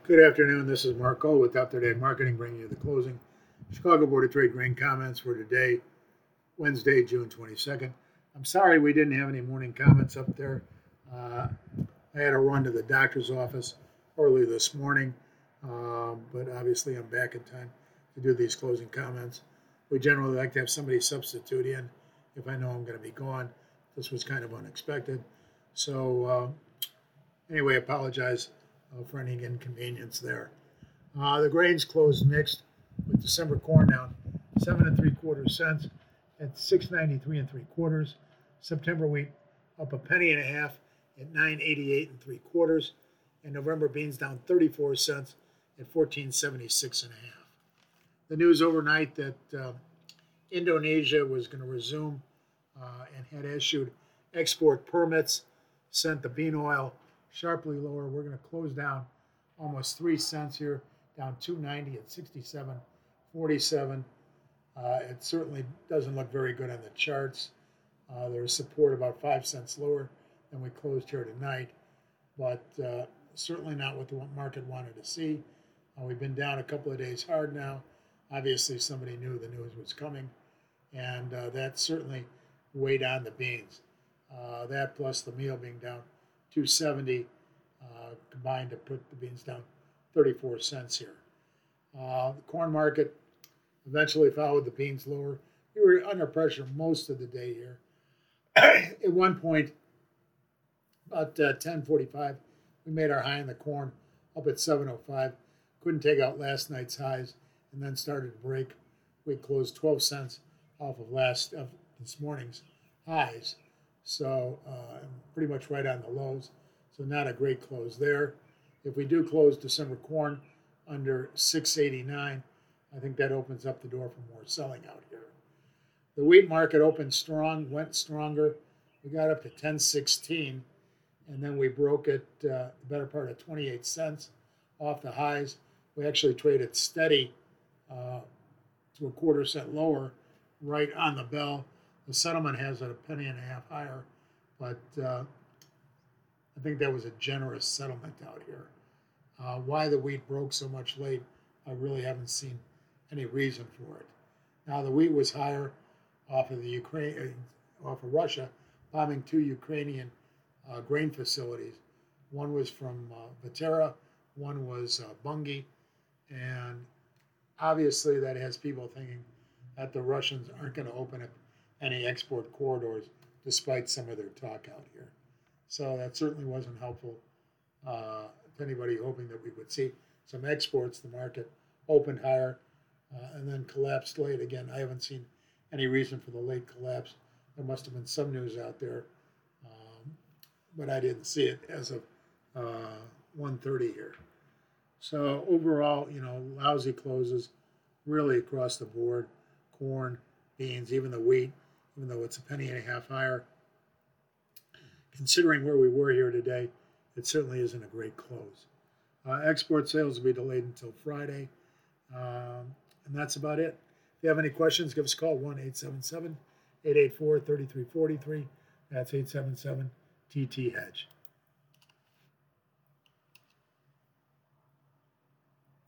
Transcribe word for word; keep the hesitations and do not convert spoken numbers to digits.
Good afternoon. This is Mark Cole with Up to Date Marketing, bringing you the closing Chicago Board of Trade grain comments for today, Wednesday, June twenty-second. I'm sorry we didn't have any morning comments up there. Uh, I had to run to the doctor's office early this morning, um, but obviously I'm back in time to do these closing comments. We generally like to have somebody substitute in if I know I'm going to be gone. This was kind of unexpected. So uh, anyway, apologize uh, for any inconvenience there. Uh, the grains closed mixed with December corn down seven and three quarters cents at six ninety-three and three quarters. September wheat up a penny and a half at nine eighty-eight and three quarters, and November beans down thirty-four cents at fourteen seventy-six and a half. The news overnight that uh, Indonesia was going to resume uh, and had issued export permits sent the bean oil sharply lower. We're going to close down almost three cents here, down two ninety at sixty-seven forty-seven. Uh, it certainly doesn't look very good on the charts. Uh, there's support about five cents lower than we closed here tonight, but uh, certainly not what the market wanted to see. Uh, we've been down a couple of days hard now. Obviously, somebody knew the news was coming, and uh, that certainly weighed on the beans. Uh, that plus the meal being down two seventy uh, combined to put the beans down thirty-four cents here. Uh, the corn market eventually followed the beans lower. We were under pressure most of the day here. At one point, about uh, ten forty-five, we made our high in the corn up at seven oh five. Couldn't take out last night's highs, and then started to break. We closed twelve cents off of last of this morning's highs, so uh, pretty much right on the lows. So not a great close there. If we do close December corn under six eighty-nine, I think that opens up the door for more selling out here. The wheat market opened strong, went stronger. We got up to ten sixteen, and then we broke it uh, the better part of twenty-eight cents off the highs. We actually traded steady uh, to a quarter cent lower right on the bell. The settlement has it a penny and a half higher, but uh, I think that was a generous settlement out here. Uh, why the wheat broke so much late, I really haven't seen any reason for it. Now the wheat was higher off of the Ukraine, off of Russia, bombing two Ukrainian uh, grain facilities. One was from uh, Viterra, one was uh, Bunge, and obviously that has people thinking that the Russians aren't going to open up any export corridors despite some of their talk out here. So that certainly wasn't helpful uh, to anybody hoping that we would see some exports. The market opened higher uh, and then collapsed late. Again, I haven't seen any reason for the late collapse. There must have been some news out there, um, but I didn't see it as of uh, one thirty here. So overall, you know, lousy closes really across the board. Corn, beans, even the wheat, even though it's a penny and a half higher. Considering where we were here today, it certainly isn't a great close. Uh, export sales will be delayed until Friday, um, and that's about it. If you have any questions, give us a call, one eight seven seven, eight eight four, three three four three. That's eight seven seven T T Hedge.